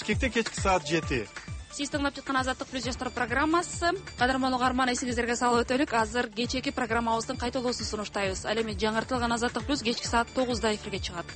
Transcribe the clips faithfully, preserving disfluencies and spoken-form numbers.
Бишкекте кечки саат жети. Сиз тыңдап жаткан Азаттык плюс жаштар программасы. Кадырман угарман, эсиңиздерге салып өтөлүк. Азыр кечээки программабыздын кайталоосун сунуштайбыз. Ал эми жаңыртылган Азаттык плюс кечки саат тогузда эфирге чыгат.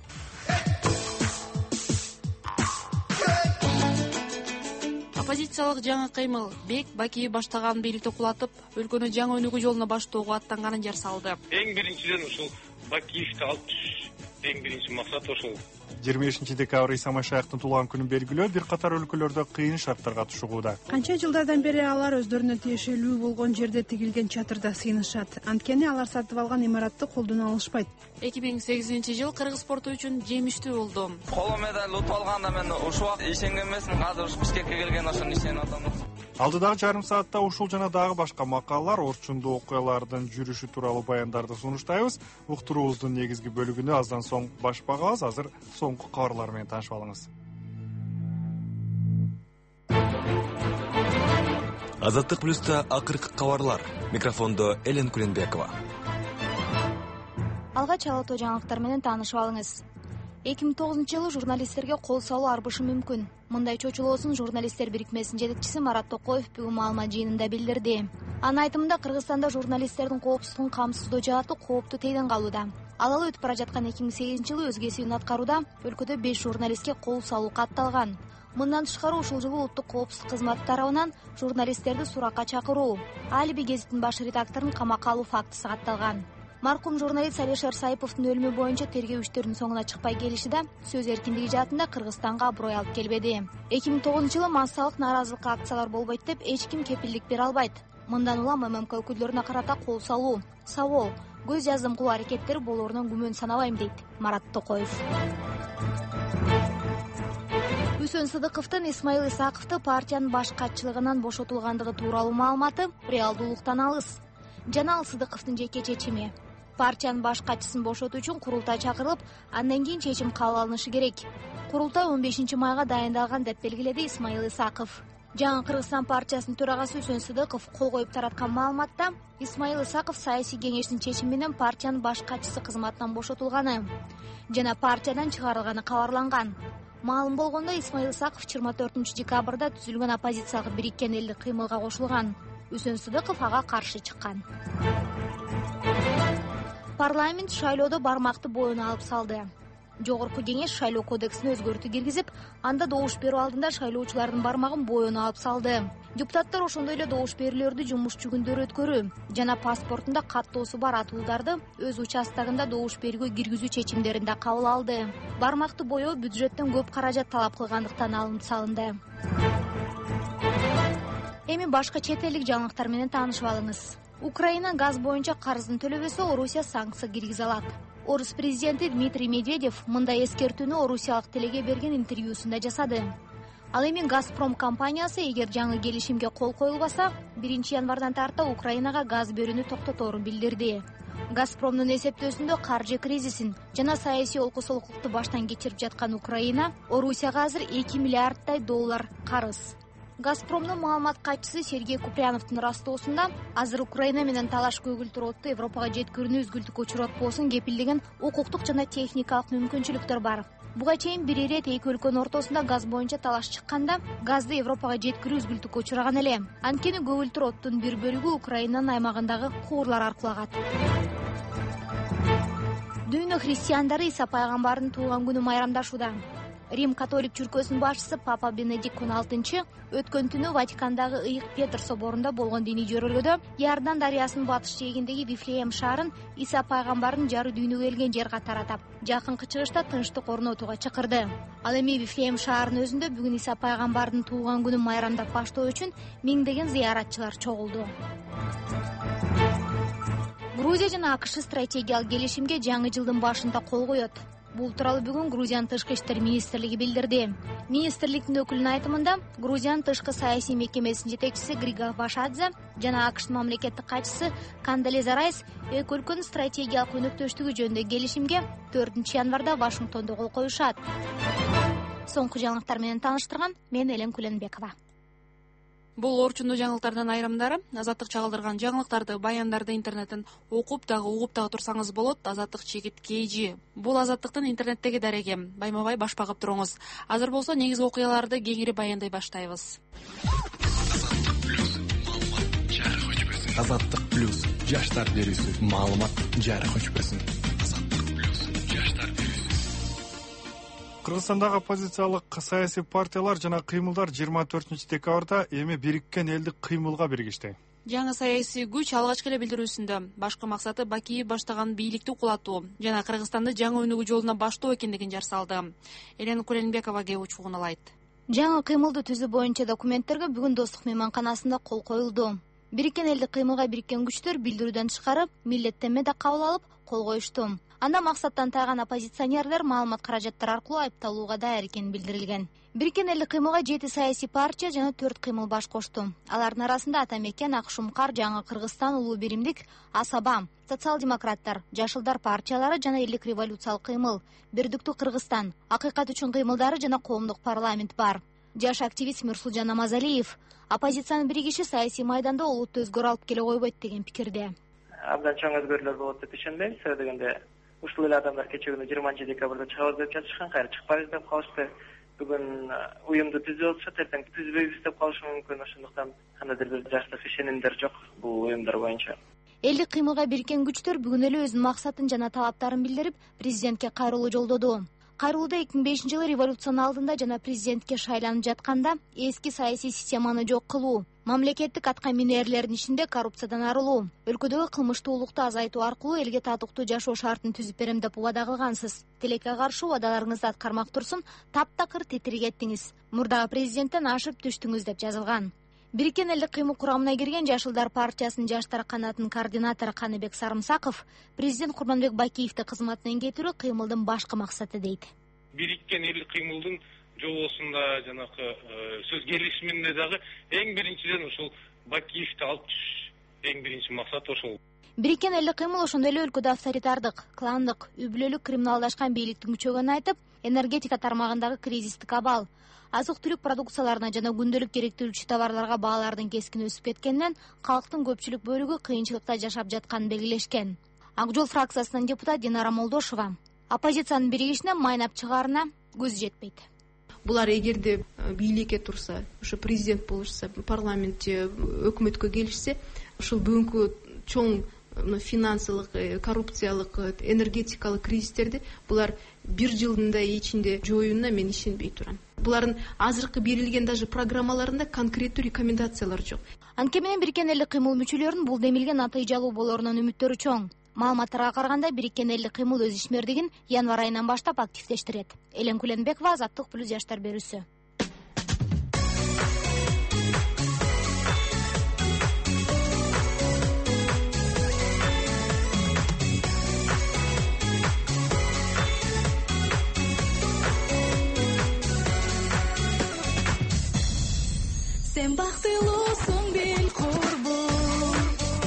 Оппозициялык жаңы кыймыл Бек Бакиев баштаган бийликти кулатып, өлкөнү жаңы өнүгүү жолуна баштоого аттанганын жар салды. Эң биринчиден ушул Бакиевди алып түшүш. Эң биринчи максат ошол. жыйырма бешинчи декабрь Иса Машаяктын туулган күнүн белгилөө бир катар өлкөлөрдө кыйын шарттарга тушугууда. Канча жылдардан бери алар өздөрүнө тиешелүү болгон жерде тигилген чатырда сыйынышат. Анткени алар сатып алган имаратты колдоно алышпайт. эки миң сегизинчи жыл кыргыз спорту үчүн жемиштүү болду. Коло медаль утуп алганда мен ушул убакыт ишенген эмесмин. Азыр ушу Бишкекке келген ошону ишенип атам. Алдыдагы жарым саатта ушул жана дагы башка макалалар, орчундуу окуялардын жүрүшү тууралуу баяндарды сунуштайбыз. Уктуруубуздун негизги бөлүгүнө аздан соң баш багабыз. Азыр соңку кабарлар менен таанышып алыңыз. Азаттык плюста акыркы кабарлар. Микрофондо Элен Куленбекова. Алгач алото жаңылыктар менен таанышып алыңыз. эки миң тогузунчу жылы журналисттерге кол салуу арбышы мүмкүн. Мындай чочулоосун журналисттер бирикмесинин жетекчиси Марат Токоев бүгүн маалымат жыйынында билдирди. Анын айтымында Кыргызстанда журналисттердин коопсуздугун камсыздоо жааты кооптуу тийден калууда. Ал өтүп бара жаткан эки миң сегизинчи жылы өз кесибин аткарууда өлкөдө беш журналистке кол салуу катталган. Мындан тышкары ушул жылы улуттук коопсуздук кызматы тарабынан журналисттерди суракка чакыруу, алиби гезиттин баш редакторун камакка алуу фактысы катталган. Маркум журналист Алишер Сайповдун өлүмү боюнча тергөө иштеринин соңуна чыкпай келиши да сөз эркиндиги жаатында Кыргызстанга аброй алып келбеди. эки миң тогузунчу жылы массалык нааразылык акциялар болбойт деп эч ким кепилдик бере албайт. Мындан улам ММК өкүлдөрүнө карата кол салуу, сабоо, көз жаздым кылуу аракеттери болоорунан күмөн санабайм дейт Марат Токоев. Үсөн Сыдыковдун Исмаил Исаковду партиянын баш катчылыгынан бошотулгандыгы тууралуу маалыматы реалдуулуктан алыс. Жана ал Сыдыковдун жеке чечими. Партиянын баш катчысын бошотуу үчүн курултай чакырылып, андан кийин чечим кабыл алынышы керек. Курултай он бешинчи майга дайындалган деп белгиледи Исмаил Исаков. Жаңы Кыргызстан партиясынын төрагасы Үсөн Сыдыков кол коюп тараткан маалыматта Исмаил Исаков саясий кеңештин чечими менен партиянын баш катчысы кызматынан бошотулганы жана партиядан чыгарылганы кабарланган. Маалым болгондо Исмаил Исаков жыйырма төртүнчү декабрда түзүлгөн оппозициялык бириккен элдик кыймылга кошулган. Үсөн Сыдыков ага каршы чыккан. Парламент шайлоодо бармакты боюна алып салды. Жогорку кеңеш шайлоо кодексине өзгөртүү киргизип, анда добуш берүү алдында шайлоочулардын бармагын боюна алып салды. Депутаттар ошондой эле добуш берүүлөрдү жумуш жүгүндөрү өткөрүү жана паспортунда каттоосу бар атуулдарды өз участогунда добуш берүүгө киргизүү чечимдерин да кабыл алды. Бармакты боёо бюджеттен көп каражат талап кылгандыктан алынып салынды. Эми башка чет элдик жаңылыктар менен таанышып алыңыз. Украина газ боюнча карызын төлөбөсө, Орусия санкция киргизе алат. Орус президенти Дмитрий Медведев мындай эскертүүнү орусиялык телеге берген интервьюсунда жасады. Ал эми Газпром компаниясы эгер жаңы келишимге кол коюлбаса, биринчи январдан тарта Украинага газ берүүнү токтоторун билдирди. Газпромдун эсептөөсүндө каржы кризисин жана саясий олкусоолукту баштан кечирип жаткан Украина Орусияга азыр эки миллиарддай доллар карыз. Газпромдун маалымат катчысы Сергей Купряновдун растоосунда азыр Украина менен талаш көгүлтүр отту Европага жеткирүүнү үзгүлтүккө учуратпоосун кепилдеген укуктук жана техникалык мүмкүнчүлүктөр бар. Буга чейин бир ирет эки өлкөнүн ортосунда газ боюнча талаш чыкканда газды Европага жеткирүү үзгүлтүккө учураган эле. Анткени көгүлтүр оттун бир бөлүгү Украинанын аймагындагы куурлар аркылуу агат. Дүйнө христиандары Иса пайгамбардын туулган күнүн майрамдашууда. Рим католик чүркөсүнүн башчысы Папа Бенедикт он алтынчы өткөн түнү Ватикандагы Ыйык Петр соборунда болгон диний жөрөлгөдө Иордан дарыясынын батыш жээгиндеги Вифлеем шаарын Иса пайгамбардын жары дүйнөгө келген жер катары атап, жакынкы чыгышта тынчтык орнотууга чакырды. Ал эми Вифлеем шаарынын өзүндө бүгүн Иса пайгамбардын туулган күнүн майрамдап баштоо үчүн миңдеген зыяратчылар чогулду. Грузия жана АКШ стратегиялык келишимге жаңы жылдын башында кол коет. Бул тууралуу бүгүн Грузиянын тышкы иштер министрлиги билдирди. Министрликтин өкүлүнүн айтымында, Грузиянын тышкы саясий мекемесинин жетекчиси Грига Вашадзе жана АКШтын мамлекеттик катчысы Кандализа Райс эки өлкөнүн стратегиялык өнөктөштүгү жөнүндөгү келишимге төртүнчү январда Вашингтондо кол коюшат. Соңку жаңылыктар менен тааныштырган мен Элен Куленбекова. Бул орчундуу жаңылыктардын айрымдары. Азаттык чагылдырган жаңылыктарды, баяндарды интернеттен окуп дагы угуп дагы турсаңыз болот. Азаттык чекит kg. Бул Азаттыктын интернеттеги дареги. Байма бай баш багып туруңуз. Азыр болсо негизги окуяларды кеңири баяндай баштайбыз. Азаттык плюс жаштар берүүсү маалымат жарык өчпөсүн. Кыргызстандагы оппозициялык саясий партиялар жана кыймылдар жыйырма төртүнчү декабрда эми бириккен элдик кыймылга биригишти. Жаңы саясий күч алгачкы эле билдирүүсүндө башкы максаты Бакиев баштаган бийликти кулатуу жана Кыргызстанды жаңы өнүгүү жолуна баштоо экендигин жарсалды. Элен Куленбекова кээ учугуналайт. Жаңы кыймылды түзүү боюнча документтерге бүгүн Достук мейманканасында кол коюлду. Бириккен элдик кыймылга бириккен күчтөр билдирүүдөн тышкары милдеттенме да кабыл алып кол коюшту. Анда максаттан тайган оппозиционерлер маалымат каражаттар аркылуу айыпталууга даяр экени билдирилген. Бириккен элдик кыймылга жети саясий партия жана төрт кыймыл баш кошту. Алардын арасында Ата Мекен, Ак Шумкар, Жаңы Кыргызстан, Улуу Биримдик, Асаба, Социал-демократтар, Жашылдар партиялары жана Элдик революциялык кыймыл, Бирдиктүү Кыргызстан, Акыйкат үчүн кыймылдары жана Коомдук парламент бар. Жаш активист Мирсулжан Намазалиев оппозициянын биригиши саясий майданда олутту өзгөрүү алып келе койбойт деген пикирде. Абдан чоң өзгөрүүлөр болот деп ишенбейм. Себеби дегенде ушул эле адамдар кечээ күнү жыйырманчы декабрда чыгабыз деп жатышкан, кайра чыкпайбыз деп калышты. Бүгүн уюмду түзүп атышат, эртең түзбөйбүз деп калышы мүмкүн. Ошондуктан кандайдыр бир жаштык ишенимдер жок бул уюмдар боюнча. Элдик кыймылга бириккен күчтөр бүгүн эле өзүнүн максатын жана талаптарын билдирип, президентке кайрылуу жолдоду. Кайрылууда эки миң бешинчи жылы революциянын алдында жана президентке шайланып жатканда эски саясий системаны жок кылуу, мамлекеттик атка минээрлердин ишинде коррупциядан арылуу, өлкөдөгү кылмыштуулукту азайтуу аркылуу элге татыктуу жашоо шартын түзүп берем деп убада кылгансыз. Тилекке каршы убадаларыңызды аткармак турсун таптакыр титиргеттиңиз. Мурдагы президенттен ашып түштүңүз деп жазылган. Бириккен элдик кыймыл курамына кирген Жашылдар партиясынын жаштар канатынын координатору Каныбек Сарымсаков президент Курманбек Бакиевди кызматынан кетирүү кыймылдын башкы максаты дейт. Бириккен элдик кыймылдын жобосунда жанакы сөз келишиминде дагы эң биринчиден ушул Бакиевди алып түшүш эң биринчи максат ошол. Бириккен элдик кыймыл ошондой эле өлкөдө авторитардык, кландык, үй бүлөлүк криминалдашкан бийликтин күчөгөнүн айтып, энергетика тармагындагы кризистик абал, азык-түлүк продукцияларына жана күндөлүк керектүүлүкчү товарларга баалардын кескин өсүп кеткенинен калктын көпчүлүк бөлүгү кыйынчылыкта жашап жатканын белгилешкен. Ак жол фракциясынын депутаты Динара Молдошова оппозициянын биригишине майнап чыгаарына көзү жетпейт. Булар эгерде бийликке турса, ошо президент болушса, парламентте өкмөткө келишсе, ушул бүгүнкү чоң финансылык, коррупциялык, энергетикалык кризистерди булар бир жылдын да ичинде жоюуна мен ишенбей турам. Булардын азыркы берилген даже программаларында конкреттүү рекомендациялар жок. Анткени менен бириккен элдик кыймыл мүчөлөрүнүн бул демилген натыйжалуу болоорунан үмүттөрү чоң. Маалыматтарга караганда бириккен элдик кыймыл өз ишмердигин январь айынан баштап активдештирет. Элен Куленбекова, Азаттык плюс жаштар берүүсү. Sen бактылуусуң бил курбум,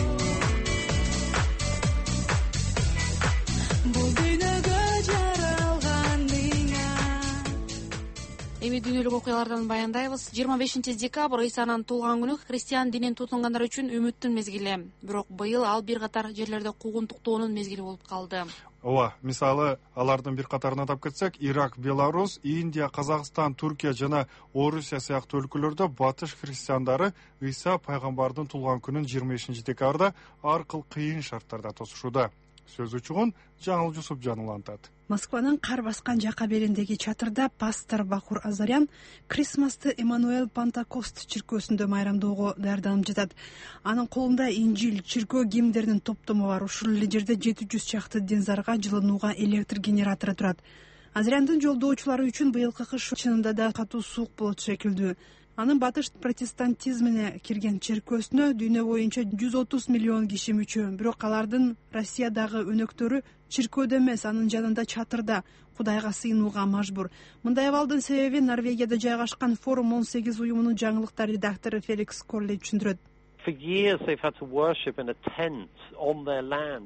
бул дүйнөгө жаралгандыгыңа. Эми дүйнөлүк окуялардан баяндайбыз. жыйырма бешинчи декабрь Ыйсанын туулган күнү христиан динин тутунгандар үчүн үмүттүн мезгили. Бирок быйыл ал бир катар жерлерде куугунтуктоонун мезгили болуп калды. Ооба, мисалы алардын бир катарын атап кетсек, Ирак, Беларусь, Индия, Казакстан, Түркия жана Орусия сыяктуу өлкөлөрдө батыш христиандары Ыйса пайгамбардын туулган күнүн жыйырма бешинчи декабрда ар кыл кыйын шарттарда тосушууда. Сөз учугун Жаңыл Жусуп жанылантат. Москванын кар баскан жака бериндеги чатырда пастор Бакур Азарян Крисмасты Эммануэл Пантакост чиркөөсүндө майрамдоого даярданып жатат. Анын колунда Инжил, чиркөө гимндеринин топтому бар. Ушул эле жерде жети жүз чакты динзарга жылынууга электр генератору турат. Азаряндын жолдоочулары үчүн быйылкы кыш чынында да катуу суук болот шекилдүү. Анын батыш протестантизмине кирген чиркөөсүнө дүйнө боюнча жүз отуз миллион киши мүчө. Бирок алардын Россиядагы өнөктөрү чиркөөдө эмес, анын жанында чатырда Кудайга сыйынууга мажбур. Мындай абалдын себеби Норвегияда жайгашкан Форум он сегиз уюмунун жаңылыктар редактору Феликс Корли түшүндүрөт. For years they've had to worship in a tent on their land because the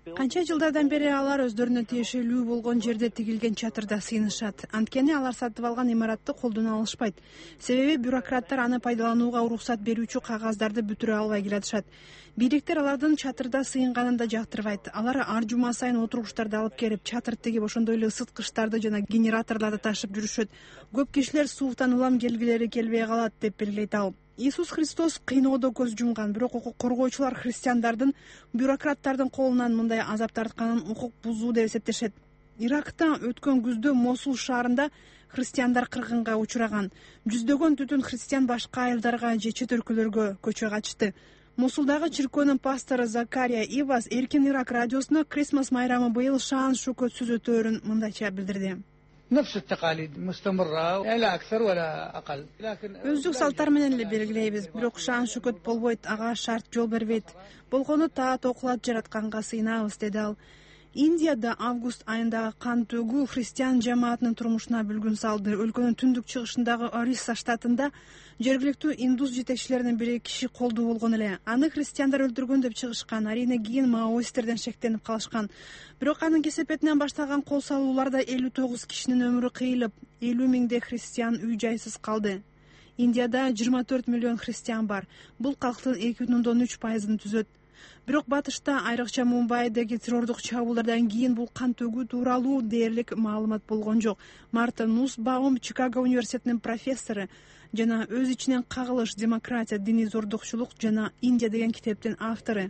Канча жылдардан бери алар өздөрүнө тиешелүү болгон жерде тигилген чатырда сыйынышат. Анткени алар сатып алган имаратты колдон алышпайт. Себеби бюрократтар аны пайдаланууга уруксат берүүчү кагаздарды бүтүрө албай келатышат. Бийликтер алардын чатырда сыйынганын да жактырбайт. Алар ар жума сайын отургучтарды алып келип, чатыр тигип, ошондой эле ысыткычтарды жана генераторлорду ташып жүрүшөт. Көп кишилер сууктан улам келгилери келбей калат, деп белгилейт ал. Иисус Христос кыйноодо көз жумган, бирок укук коргоочулар христиандардын бюрократтардын колунан мындай азап тартканын укук бузуу деп эсептешет. Иракта өткөн күздө Мосул шаарында христиандар кыргынга учураган. Жүздөгөн түтүн христиан башка айылдарга же чет өлкөлөргө көчө качты. Мосулдагы чиркөөнүн пастору Закария Ивас Эркин Ирак радиосуна Крисмас майрамы быйыл шаан шөкөтсүз өтөөрүн мындайча билдирди. Өздүк салттар менен эле белгилейбиз, бирок шаан шөкөт болбойт, ага шарт жол бербейт. Болгону таат окулат жаратканга сыйынабыз, деди ал. Индияда август айындагы кан төгүү христиан жамаатынын турмушуна бүлгүн салды. Өлкөнүн түндүк чыгышындагы Орисса штатында жергиликтүү индус жетекчилеринин бири киши колдуу болгон эле. Аны христиандар өлтүргөн деп чыгышкан. Арийне кийин маоисттерден шектенип калышкан. Бирок анын кесепетинен башталган кол салууларда элүү тогуз кишинин өмүрү кыйылып, элүү миңдей христиан үй жайсыз калды. Индияда жыйырма төрт миллион христиан бар. Бул калктын эки бүтүн ондон үч пайызын түзөт. Бирок батышта, айрыкча Мумбайдагы террордук чабуулардан кийин бул кан төгүү тууралуу дээрлик маалымат болгон жок. Марта Нусбаум Чикаго университетинин профессору жана өз ичинен кагылыш, демократия, диний зордукчулук жана Индия деген китептин автору.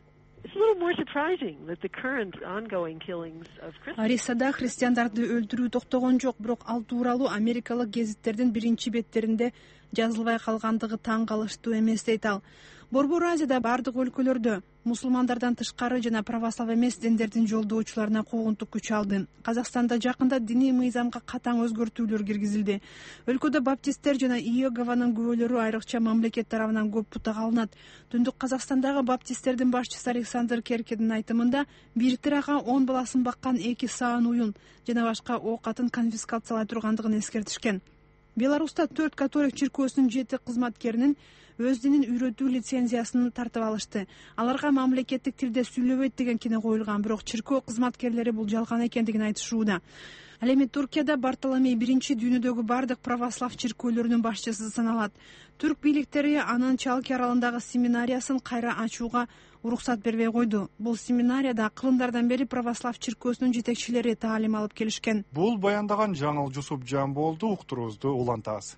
Орисада христиандарды өлтүрүү токтогон жок, бирок ал тууралуу америкалык гезиттердин биринчи беттеринде жазылбай калгандыгы таң калыштуу эмес, дейт ал. Борбор Азияда бардык өлкөлөрдө мусулмандардан тышкары жана православ эмес диндердин жолдоочуларына куугунтук күч алды. Казакстанда жакында диний мыйзамга катаң өзгөртүүлөр киргизилди. Өлкөдө баптисттер жана Иегованын күбөлөрү айрыкча мамлекет тарабынан көп бутак алынат. Түндүк Казакстандагы баптисттердин башчысы Александр Керкедин айтымында бир тирага он баласын баккан эки саан уюн жана башка оокатын конфискациялай тургандыгын эскертишкен. Беларуста төрт католик чиркөөсүнүн жети кызматкеринин өз динин үйрөтүү лицензиясын тартып алышты. Аларга мамлекеттик тилде сүйлөбөйт деген кине коюлган, бирок чиркөө кызматкерлери бул жалган экендигин айтышууда. Ал эми Туркияда Бартоломей биринчи дүйнөдөгү бардык православ чиркөөлөрүнүн башчысы саналат. Түрк бийликтери анын Чалки аралындагы семинариясын кайра ачууга уруксат бербей койду. Бул семинарияда кылымдардан бери православ чиркөөсүнүн жетекчилери таалим алып келишкен. Бул баяндаган Жаңыл Жусупжан болду. Уктуруубузду улантабыз.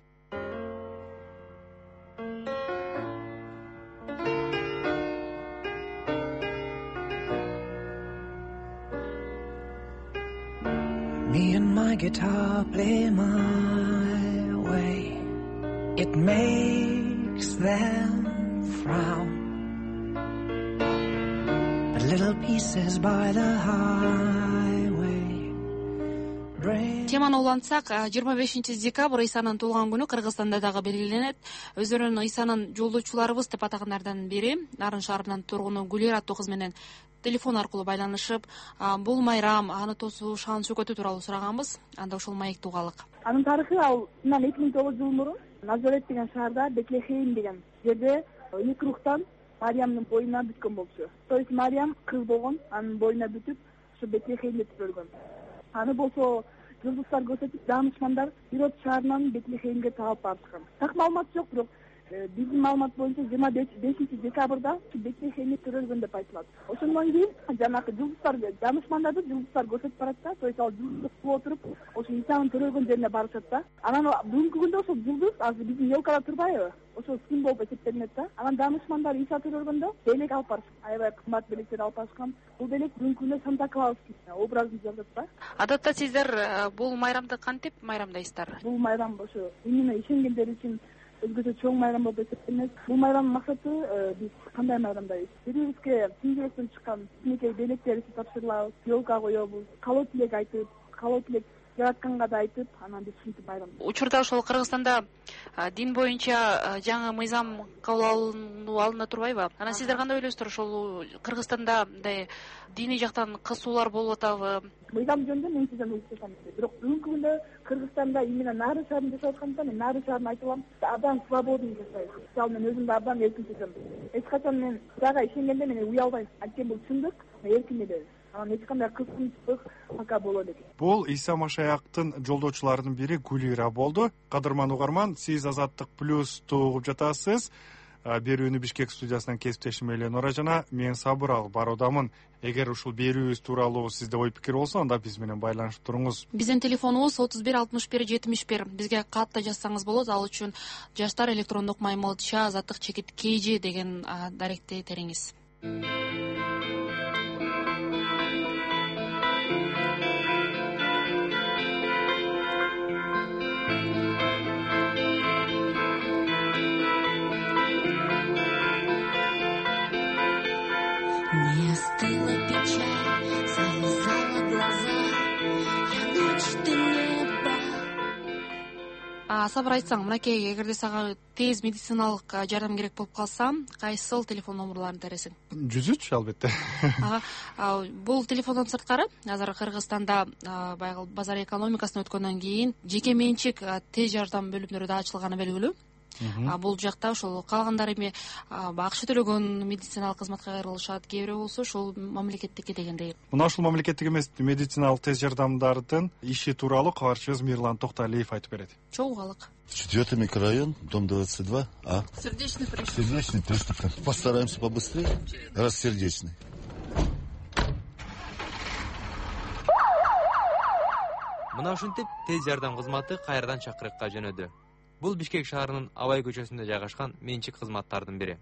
Me and my guitar play my way. It makes them frown. But little pieces by the highway. Теманы улантсак, жыйырма бешинчи декабрь Ыйсанын туулган күнү Кыргызстанда дагы белгиленет. Өздөрүн Ыйсанын жолдочуларыбыз деп атагандардан бири Нарын шаарынын тургуну Гүлер аттуу кыз менен телефон аркылуу байланышып, бул майрам, аны тосуу, шаан шөкөтү тууралуу сураганбыз. Анда ошол маекти угалык. Анын тарыхы ал мындан эки миң тогуз жыл мурун Назарет деген шаарда Бетлехейм деген жерде эки рухтан Мариямдын боюна бүткөн болчу. То есть Мариям кыз болгон, анын боюна бүтүп, ушу Бетлехеймде төрөлгөн. Аны болсо жылдыздар көрсөтүп, данышмандар Ирод шаарынан Бетлехеймге таап барышкан. Так маалымат жок, бирок биздин маалымат боюнча жыйырма бешинчи декабрда Бетлехеймде төрөлгөн деп айтылат. Ошондон кийин жанагы жылдыздар, данышмандарды жылдыздар көрсөтүп барат да, то есть ал жылдызды кылып отуруп, ошо Исанын төрөлгөн жерине барышат да. Анан бүгүнкү күндө ошол жылдыз азыр биздин елкада турбайбы? Ошол символ болуп эсептелинет да. Анан данышмандар Иса төрөлгөндө белек алып барышкан, аябай кымбат белектер алып барышкан. Бул белек бүгүнкү күндө Санта Клаус образын жазат да. Адатта сиздер бул майрамды кантип майрамдайсыздар? Бул майрам ошо именно ишенгендер үчүн өзгөчө чоң майрам болуп эсептелинет. Бул майрамдын максаты биз кандай майрамдайбыз? Бирибизге сиңдиликтен чыккан кичинекей белектерибизди тапшырылабыз, елка коебуз, калоо тилек айтып, калоо тилек жаратканга да айтып, анан биз ушинтип майрам. Учурда ошол Кыргызстанда дин боюнча жаңы мыйзам кабыл алынуу алына турбайбы? Анан сиздер кандай ойлойсуздар, ошол Кыргызстанда мындай диний жактан кысуулар болуп атабы? Мыйзам жөнүндө мен сизден ойлошом. Бирок бүгүнкү күндө Кыргызстанда именно Нарын шаарында жашап аткандыктан мен Нарын шаарына айта алам, абдан свободный жашайт. Мисалы мен өзүм да абдан эркин сезем. Эч качан мен Кудайга ишенгенде мен уялбайм. Анткени бул чындык, эркин эле. анан эч кандай кысымчылык пока боло элек. Бул Иса Машаяктын жолдоочуларынын бири Гулира болду. Кадырман угарман, сиз Азаттык плюсту угуп жатасыз. Берүүнү Бишкек студиясынан кесиптешим Эленора жана мен Сабыр алып баруудамын. Эгер ушул берүүбүз тууралуу сизде ой пикир болсо, анда биз менен байланышып туруңуз. Биздин телефонубуз отуз бир алтымыш бир жетимиш бир. Бизге кат да жазсаңыз болот. Ал үчүн жаштар электрондук маймылча азаттык чекит kg деген даректи териңиз. Не остыла печаль, завязала глаза, я ночь, ты небо. Сабыр айтсаң, мынакей, эгерде сага тез медициналык жардам керек болуп калса, кайсыл телефон номерларын тересиң? жүз үч албетте. Бул телефондон сырткары азыр Кыргызстанда баягы базар экономикасына өткөндөн кийин жеке менчик тез жардам бөлүмдөрү да ачылганы белгилүү. Бул жакта ошол калгандары эми акча төлөгөн медициналык кызматка кайрылышат, кээ бирөө болсо ушул мамлекеттикке дегендей. Мына ушул мамлекеттик эмес медициналык тез жардамдардын иши тууралуу кабарчыбыз Мирлан Токталиев айтып берет. Чогуу калык. Четвертый микрорайон, дом двадцать два А. Сердечный приступ. Сердечный приступ. Постараемся побыстрее. Раз сердечный. Мына ушинтип тез жардам кызматы кайрадан чакырыкка жөнөдү. Бул Бишкек шаарынын Абай көчөсүндө жайгашкан менчик кызматтардын бири.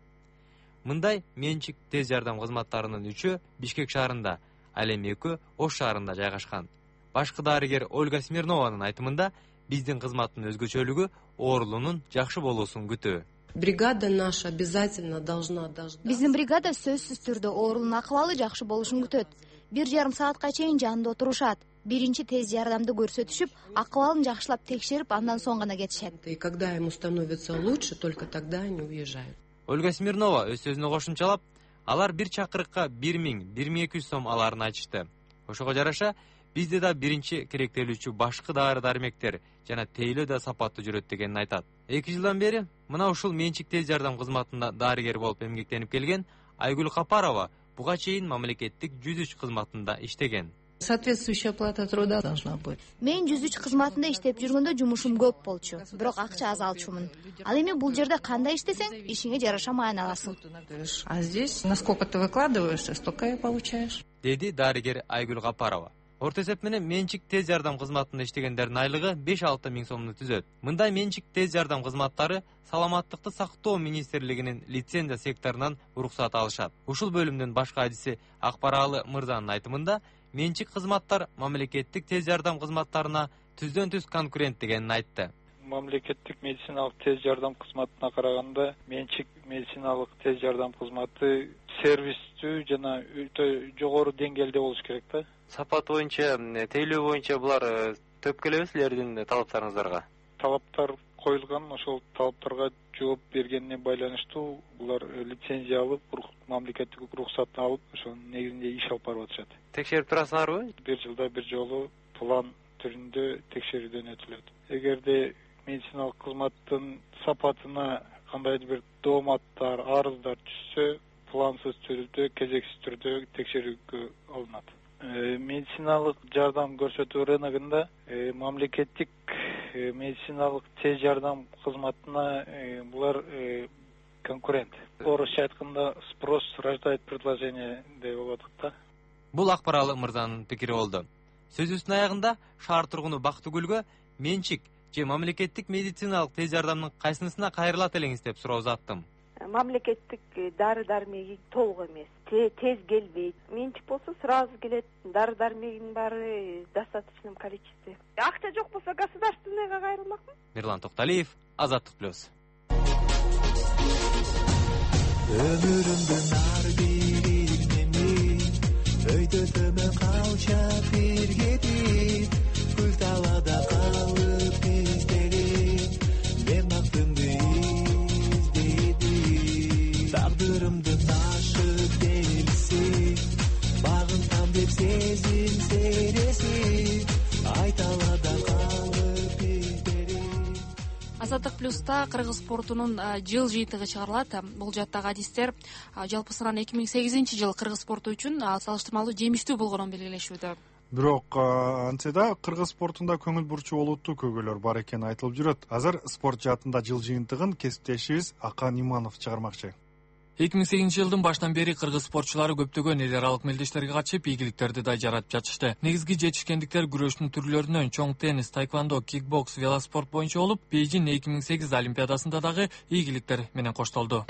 Мындай менчик тез жардам кызматтарынын үчөө Бишкек шаарында, ал эми экөө Ош шаарында жайгашкан. Башкы дарыгер Ольга Смирнованын айтымында, биздин кызматтын өзгөчөлүгү оорулуунун жакшы болуусун күтүү. Бригада наша обязательно должна дождаться. Биздин бригада сөзсүз түрдө оорулуунун акыбалы жакшы болушун күтөт. Бир жарым саатка чейин жанында отурушат. Биринчи тез жардамды көрсөтүшүп, акыбалын жакшылап текшерип, андан соң гана кетишет. И когда ему становится лучше, только тогда они уезжают. Ольга Смирнова өз сөзүнө кошумчалап, алар бир чакырыкка бир миң бир миң эки жүз сом аларын айтышты. Ошого жараша бизде да биринчи керектелүүчү башкы дары дармектер жана тейлөө да сапаттуу жүрөт дегенин айтат. эки жылдан бери мына ушул менчик тез жардам кызматында дарыгер болуп эмгектенип келген Айгүл Капарова буга чейин мамлекеттик жүз үч кызматында иштеген. Соответствующая оплата труда должна быть. Мен жүз үч кызматында иштеп жүргөндө жумушум көп болчу, бирок акча аз алчумун. Ал эми бул жерде кандай иштесең, ишиңе жараша майын аласың. А здесь насколько ты выкладываешься, столько и получаешь. Деди дарыгер Айгүл Капарова. Орто эсеп менен менчик тез жардам кызматында иштегендердин айлыгы беш алты миң сомду түзөт. Мындай менчик тез жардам кызматтары саламаттыкты сактоо министрлигинин лицензия секторунан уруксат алышат. Ушул бөлүмдүн башкы адиси Акбаралы Мырзанын айтымында, менчик кызматтар мамлекеттик тез жардам кызматтарына түздөн түз конкурент дегенин айтты. Мамлекеттик медициналык тез жардам кызматына караганда менчик медициналык тез жардам кызматы сервистүү жана өтө жогору деңгээлде болуш керек да. Сапат боюнча, тейлөө боюнча булар төп келеби силердин талаптарыңыздарга? Талаптар коюлган, ошол талаптарга жооп бергенине байланыштуу булар лицензия алып, мамлекеттик уруксат алып, ошонун негизинде иш алып барып атышат. Текшерип турасыңарбы? Бир жылда бир жолу план түрүндө текшерүүдөн өтүлөт. Эгерде медициналык кызматтын сапатына кандайдыр бир дооматтар, арыздар түшсө, плансыз түрдө, кезексиз түрдө текшерүүгө алынат. Медициналык жардам көрсөтүү рыногунда мамлекеттик медициналык тез жардам кызматына булар конкурент. Орусча айтканда спрос рождает предложение деп болот да. Бул Акбаралы Мырзанын пикири болду. Сөзүбүздүн аягында шаар тургуну Бактыгүлгө менчик же мамлекеттик медициналык тез жардамдын кайсынысына кайрылат элеңиз деп суроо узаттым. Мамлекеттик дары дармеги толук эмес, тез келбейт. Менчик болсо сразу келет. Дары дармегинин баары достаточном количестве. Акча жок болсо государственныйга кайрылмакмын. Мирлан Токталиев, Азаттык плюс. Өмүрүмдүн ар бир мени өйдөтөмө калча бир кетип, гүл талада калып издерим, мен бактымды издедим. Тагдырымды ташып келсин, багынтам деп сезим сересин, айталада калып издерим. Азаттык плюста кыргыз спортунун жыл жыйынтыгы чыгарылат. Бул жаттагы адистер жалпысынан эки миң сегизинчи жыл кыргыз спорту үчүн салыштырмалуу жемиштүү болгонун белгилешүүдө. Бирок антсе да кыргыз спортунда көңүл бурчу олуттуу көйгөйлөр бар экени айтылып жүрөт. Азыр спорт жаатында жыл жыйынтыгын кесиптешибиз Акан Иманов чыгармакчы. эки миң сегизинчи жылдын башынан бери кыргыз спортчулары көптөгөн эл аралык мелдештерге катышып, ийгиликтерди да жаратып жатышты. Негизги жетишкендиктер күрөштүн түрлөрүнөн чоң теннис, тайквондо, кикбокс, велоспорт боюнча болуп, Бейжин эки миң сегиз олимпиадасында дагы ийгиликтер менен коштолду.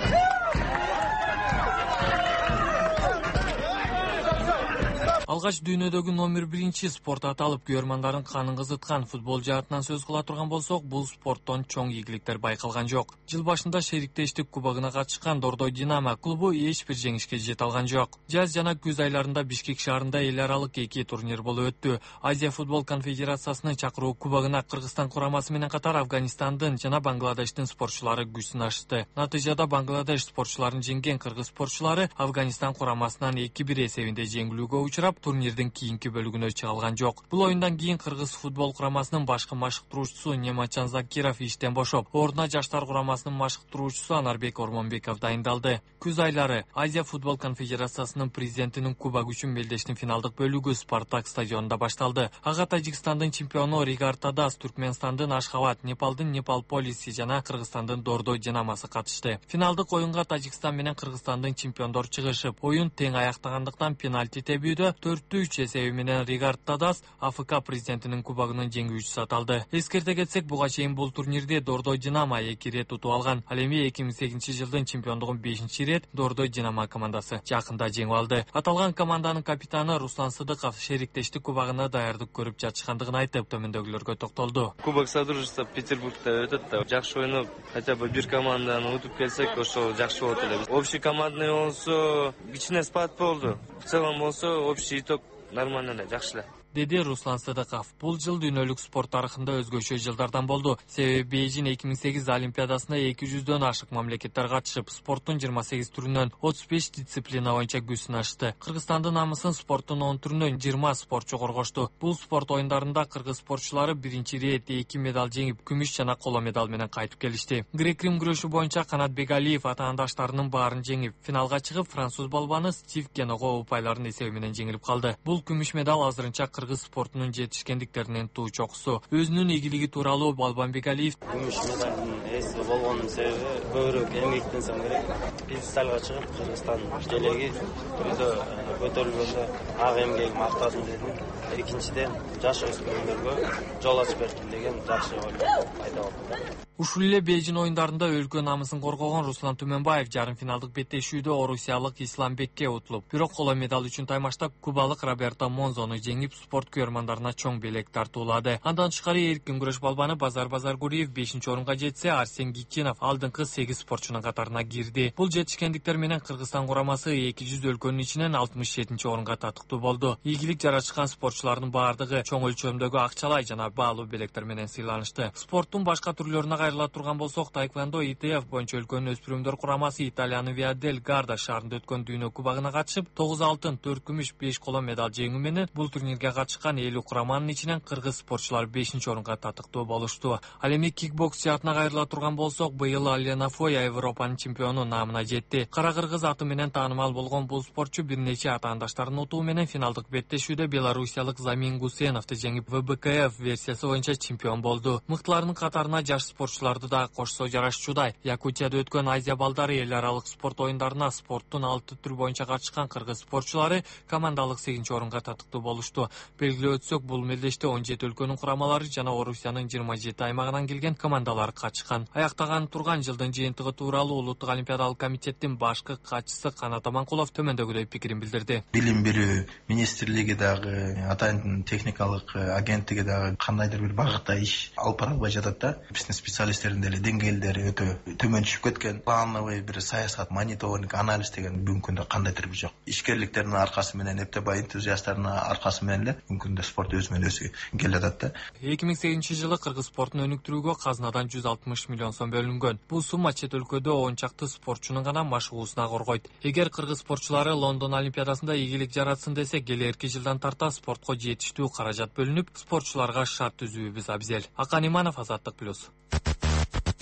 Алгач дүйнөдөгү номер биринчи спорт аталып, көрөрмандардын канын кызыткан футбол жаатынан сөз кыла турган болсок, бул спорттон чоң ийгиликтер байкалган жок. Жыл башында шериктештик кубогуна катышкан Дордой Динамо клубу эч бир жеңишке жете алган жок. Жаз жана күз айларында Бишкек шаарында эл аралык эки турнир болуп өттү. Азия футбол конфедерациясынын чакыруу кубогуна Кыргызстан курамасы менен катар Афганистандын жана Бангладештин спортчулары күч сынашты. Натыйжада Бангладеш спортчуларын жеңген кыргыз спортчулары Афганистан курамасынан эки бир эсебинде жеңилүүгө учурап, турнирдин кийинки бөлүгүнө чыга алган жок. Бул оюндан кийин кыргыз футбол курамасынын башкы машыктыруучусу Немачан Закиров иштен бошоп, ордуна жаштар курамасынын машыктыруучусу Анарбек Ормонбеков дайындалды. Күз айлары Азия футбол конфедерациясынын президентинин кубок үчүн мелдештин финалдык бөлүгү Спартак стадионунда башталды. Ага Тажикстандын чемпиону Ригард Тадас, Түркмөнстандын Ашхабад, Непалдын Непал Полиси жана Кыргызстандын Дордой Динамосы катышты. Финалдык оюнга Тажикстан менен Кыргызстандын чемпиондору чыгышып, оюн тең аяктагандыктан пенальти тебүүдө төрттө үч эсеби менен Ригард Тадас АФК президентинин кубогунун жеңүүчүсү аталды. Эскерте кетсек, буга чейин бул турнирде Дордой Динамо эки ирет утуп алган. Ал эми эки миң сегизинчи жылдын чемпиондугун бешинчи ирет Дордой Динамо командасы жакында жеңип алды. Аталган команданын капитаны Руслан Сыдыков шериктештик кубогуна даярдык көрүп жатышкандыгын айтып, төмөндөгүлөргө токтолду. Кубок Содружества Петербургда өтөт да, жакшы ойноп, хотя бы бир команданы утуп келсек, ошол жакшы болот эле. Общий командный болсо, кичине спад болду. В целом болсо, общий итог нормально эле, жакшы эле. Деди Руслан Сыдыков. Бул жыл дүйнөлүк спорт тарыхында өзгөчө жылдардан болду. Себеби Бейжин эки миң сегиз олимпиадасына эки жүздөн ашык мамлекеттер катышып, спорттун жыйырма сегиз түрүнөн отуз беш дисциплина боюнча күч сынашты. Кыргызстандын намысын спорттун он түрүнөн жыйырма спортчу коргошту. Бул спорт оюндарында кыргыз спортчулары биринчи ирет эки медаль жеңип, күмүш жана коло медаль менен кайтып келишти. Грек-рим күрөшү боюнча Канат Бегалиев атаандаштарынын баарын жеңип, финалга чыгып, француз балбаны Стив Геного упайларын эсеби менен жеңилип калды. Бул күмүш медаль азырынча кыргыз спортунун жетишкендиктеринин туу чокусу. Өзүнүн ийгилиги тууралуу Балбан Бегалиев: күмүш медалдын ээси болгонун себеби көбүрөөк эмгектенсем керек. Пьедесталга чыгып, Кыргызстан желеги түрдө көтөрүлгөндө ак эмгегим актадым дедим. Экинчиден, жаш өспүрүмдөргө жол ачып бердим деген жакшы ой пайда болду. Ушул эле Бейжин оюндарында өлкө намысын коргогон Руслан Түмөнбаев жарым финалдык беттешүүдө орусиялык Исламбекке утулуп, бирок коло медаль үчүн таймашта кубалык Роберто Монзону жеңип, спорт көрөрмандарына чоң белек тартуулады. Андан тышкары эркин күрөш балбаны Базар Базаргуриев бешинчи орунга жетсе, Арсен Гикинов алдыңкы сегиз спортчунун катарына кирди. Бул жетишкендиктер менен Кыргызстан курамасы эки жүз өлкөнүн ичинен алтымыш жетинчи орунга татыктуу болду. Ийгилик жаратышкан спортчулардын баардыгы чоң өлчөмдөгү акчалай жана баалуу белектер менен сыйланышты. Спорттун башка түрлөрүнө кайрыла турган болсок, тайквондо И Т Ф боюнча өлкөнүн өспүрүмдөр курамасы Италиянын Виа дель Гарда шаарында өткөн дүйнө кубогуна катышып, тогуз алтын, төрт күмүш, беш коло медаль жеңүү менен бул турнирге катышкан элүү кураманын ичинен кыргыз спортчулар бешинчи орунга татыктуу болушту. Ал эми кикбокс жаатына кайрыла турган болсок, быйыл Алена Фоя Европанын чемпиону намына жетти. Кара кыргыз аты менен таанымал болгон бул спортчу бир нече атаандаштарынын утуу менен финалдык беттешүүдө белорусиялык Замин Гусеновду жеңип, В Б К Ф версиясы боюнча чемпион болду. Мыктылардын катарына жаш спортчуларды да кошсо жарашчудай. Якутияда өткөн Азия балдары эл аралык спорт оюндарына спорттун алты түр боюнча катышкан кыргыз спортчулары командалык сегизинчи орунга татыктуу болушту. Белгилеп өтсөк, бул мелдеште он жети өлкөнүн курамалары жана Орусиянын жыйырма жети аймагынан келген командалар катышкан. Аяктаган турган жылдын жыйынтыгы тууралуу Улуттук олимпиадалык комитеттин башкы катчысы Канат Аманкулов төмөндөгүдөй пикирин билдирди. Билим берүү министрлиги дагы, атайын техникалык агенттиги дагы кандайдыр бир багытта иш алып бара албай жатат да. Биздин специалисттердин деле деңгээлдери өтө төмөн түшүп кеткен. Плановый бир саясат, мониторинг, анализ деген бүгүнкү күндө кандайдыр бир жок. Ишкерликтердин аркасы менен, эптебай энтузиасттардын аркасы менен эле бүгүнкү күндө спорт өзүнөн өзү келатат да. эки миң сегизинчи жылы кыргыз спортун өнүктүрүүгө казынадан жүз алтымыш миллион сом бөлүнгөн. Бул сумма чет өлкөдө он чакты спортчунун гана машыгуусуна коргойт. Эгер кыргыз спортчулары Лондон олимпиадасында ийгилик жаратсын десе, келерки жылдан тарта спортко жетиштүү каражат бөлүнүп, спортчуларга шарт түзүүбүз абзел. Акан Иманов, Азаттык плюс.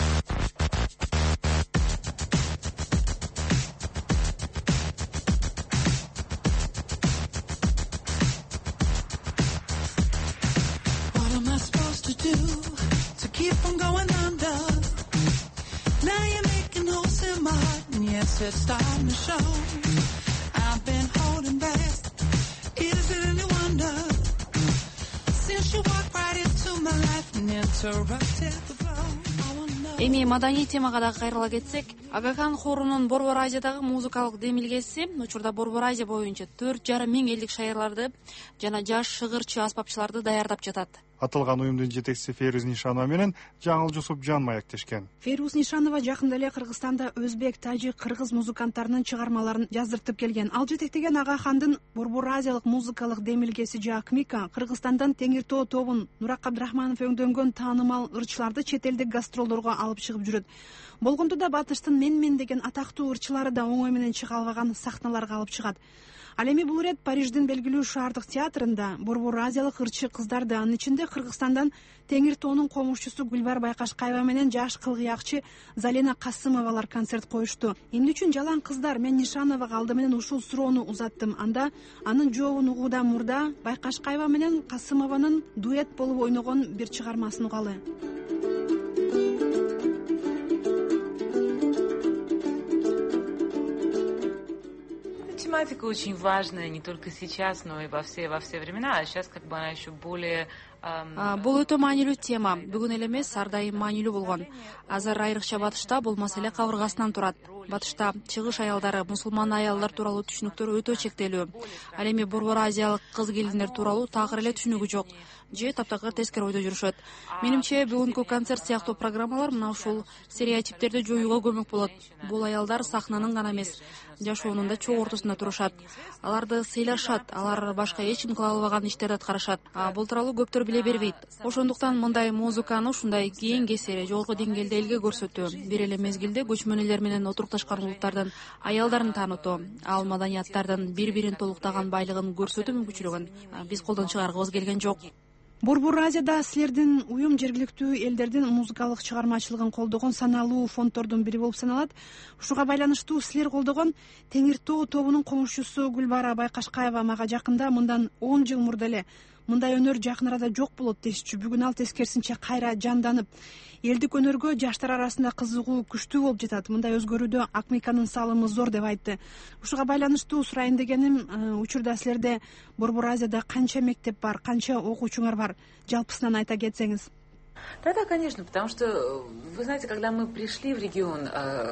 do to keep from going under? Now you're making holes in my heart, and yes, it's starting to show. I've been holding back. Is it any wonder? Since you walked right into my life and interrupted the flow. Эми маданий темага дагы кайрыла кетсек, Ага Хан хорунун Борбор Азиядагы музыкалык демилгеси учурда Борбор Азия боюнча төрт жарым миң элдик шаерларды жана жаш шыгырчы аспапчыларды даярдап жатат. Атылган уюмдун жетекчиси Фейруз Нишанова менен Жаңыл Жусупжан маектешкен. Фейруз Нишанова жакында эле Кыргызстанда өзбек, тажик, кыргыз музыканттарынын чыгармаларын жаздыртып келген. Ал жетектеген Ага Хандын Борбор Азиялык музыкалык демилгеси Жакмика Кыргызстандан Теңир Тоо тобун Нурак Абдрахманов өңдөнгөн таанымал ырчыларды чет элдик гастролдорго алып чыгып жүрөт. Болгондо да батыштын Мен мен деген атактуу ырчылары да оңой менен чыга албаган сахналарга алып чыгат. Ал эми бул ирет Париждин белгилүү шаардык театрында Борбор Азиялык ырчы кыздарды, анын ичинде Кыргызстандан Теңир Тоонун комушчусу Гүлбар Байкашкаева менен жаш кылгыякчы Залена Касымовалар концерт коюшту. Эмне үчүн жалаң кыздар? Мен Нишановага алды менен ушул суроону узаттым. Анда анын жообун угуудан мурда Байкашкаева менен Касымованын дуэт болуп ойногон бир чыгармасын угалы. Тематика очень важная не только сейчас, но и во все во все времена. А сейчас как бы она еще более. Бул өтө маанилүү тема. Бүгүн эле эмес, ар дайым маанилүү болгон. Азыр айрыкча батышта бул маселе кабыргасынан турат. Батышта чыгыш аялдары, мусулман аялдар тууралуу түшүнүктөр өтө чектелүү. Ал эми Борбор Азиялык кыз келиндер тууралуу такыр эле түшүнүгү жок. Же таптакыр тескери ойдо жүрүшөт. Менимче бүгүнкү концерт сыяктуу программалар мына ушул стереотиптерди жоюуга көмөк болот. Бул аялдар сахнанын гана эмес, жашоонун да чоң ортосунда турушат. Аларды сыйлашат, алар башка эч ким кыла албаган иштерди аткарышат. Бул тууралуу көптөр биле бербейт. Ошондуктан мындай музыканы ушундай кийин кесири жогорку деңгээлде элге көрсөтүү, бир эле мезгилде көчмөнөлөр менен отурукташкан улуттардын аялдарын таанытуу, ал маданияттардын бири-бирин толуктаган байлыгын көрсөтүү мүмкүнчүлүгүн биз колдон чыгаргыбыз келген жок. Борбор Азияда силердин уюм жергиликтүү элдердин музыкалык чыгармачылыгын колдогон саналуу фонддордун бири болуп саналат. Ушуга байланыштуу силер колдогон Теңир Тоо тобунун комушчусу Гүлбара Байкашкаева мага жакында мындан он жыл мурда эле мындай өнөр жакын арада жок болот дешчү. Бүгүн ал тескерисинче кайра жанданып, элдик өнөргө жаштар арасында кызыгуу күчтүү болуп жатат. Мындай өзгөрүүдө Акмиканын салымы зор деп айтты. Ушуга байланыштуу сурайын дегеним, учурда силерде Борбор Азияда канча мектеп бар, канча окуучуңар бар? Жалпысынан айта кетсеңиз. Да, да, конечно, потому что, вы знаете, когда мы пришли в регион...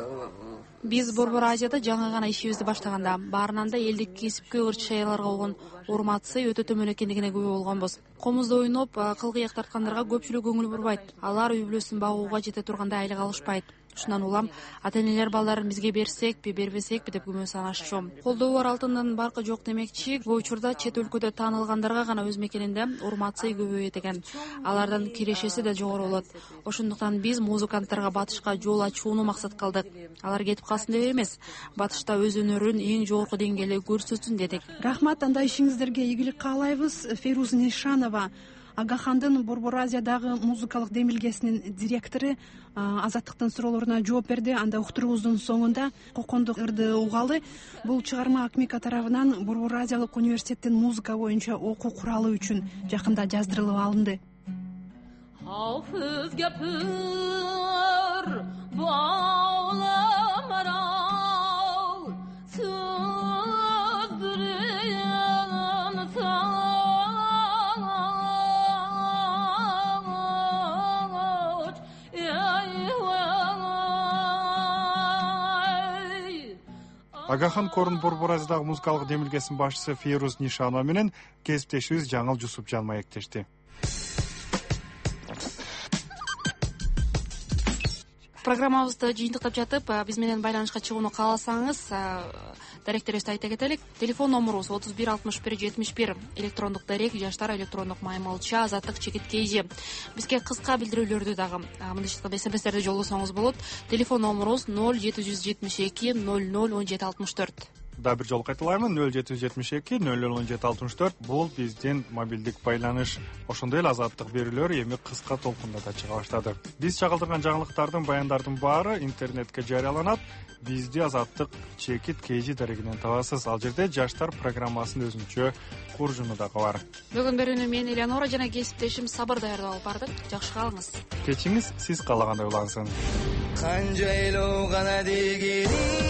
Биз Борбор Азияда жаңы гана ишибизди баштаганда баарынан да элдик кесипкө ырчы аялдарга болгон урматысы өтө төмөн экендигине күбө болгонбуз. Комузда ойноп, кылгыяк тарткандарга көпчүлүк көңүл бурбайт. Алар үй бүлөсүн багууга жете тургандай айлык алышпайт. Ушундан улам ата-энелер балдарын бизге берсекпи, бербесекпи деп күмөн санашчу. Колдоо бар алтындын баркы жок демекчи, бул учурда чет өлкөдө таанылгандарга гана өз мекенинде урматсы көбөйөт экен. Алардын кирешеси да жогору болот. Ошондуктан биз музыканттарга батышка жол ачууну максат кылдык. Алар кетип калсын деп эмес, батышта өз өнөрүн эң жогорку деңгээлде көрсөтсүн дедик. Рахмат, анда ишиңиздерге ийгилик каалайбыз. Фейруз Нишанова, Ага Хандын Борбор Азиядагы музыкалык демилгесинин директору, Азаттыктын суроолоруна жооп берди. Анда уктуруубуздун соңунда кокондук ырды угалы. Бул чыгарма Акмика тарабынан Борбор Азиялык университеттин музыка боюнча окуу куралы үчүн жакында жаздырылып алынды. Hafız gapır bağlamaral sözdürüyen saç Ага Хан корун Борбор Азиядагы музыкалык демилгесинин башчысы Фейруз Нишанова менен кесиптешибиз Жаңыл Жусупжан маектешти. Программабызды жыйынтыктап жатып, биз менен байланышка чыгууну кааласаңыз, даректерибизди айта кетелик. Телефон номурубуз отуз бир алтымыш бир жетимиш бир, электрондук дарек жаштар электрондук маймылча азаттык чекит kg. Бизге кыска билдирүүлөрдү дагы мындайча смстерди жолдосоңуз болот. Телефон номурубуз ноль жети жүз жетимиш эки ноль ноль он жети алтымыш төрт. дагы бир жолу кайталаймын: нөл жети жүз жетимиш эки нөл нөл он жети алтымыш төрт бул биздин мобилдик байланыш. Ошондой эле азаттык берүүлөр эми кыска толкунда да чыга баштады. Биз чагылдырган жаңылыктардын, баяндардын баары интернетке жарыяланат. Бизди азаттык чекит kg дарегинен табасыз. Ал жерде жаштар программасынын өзүнчө куржуну дагы бар. Бүгүн берүүнү мен Элеонора жана кесиптешим Сабыр даярдап алып бардык. Жакшы калыңыз. Кечиңиз сиз каалагандай улансын. Канжайлоо гана дегени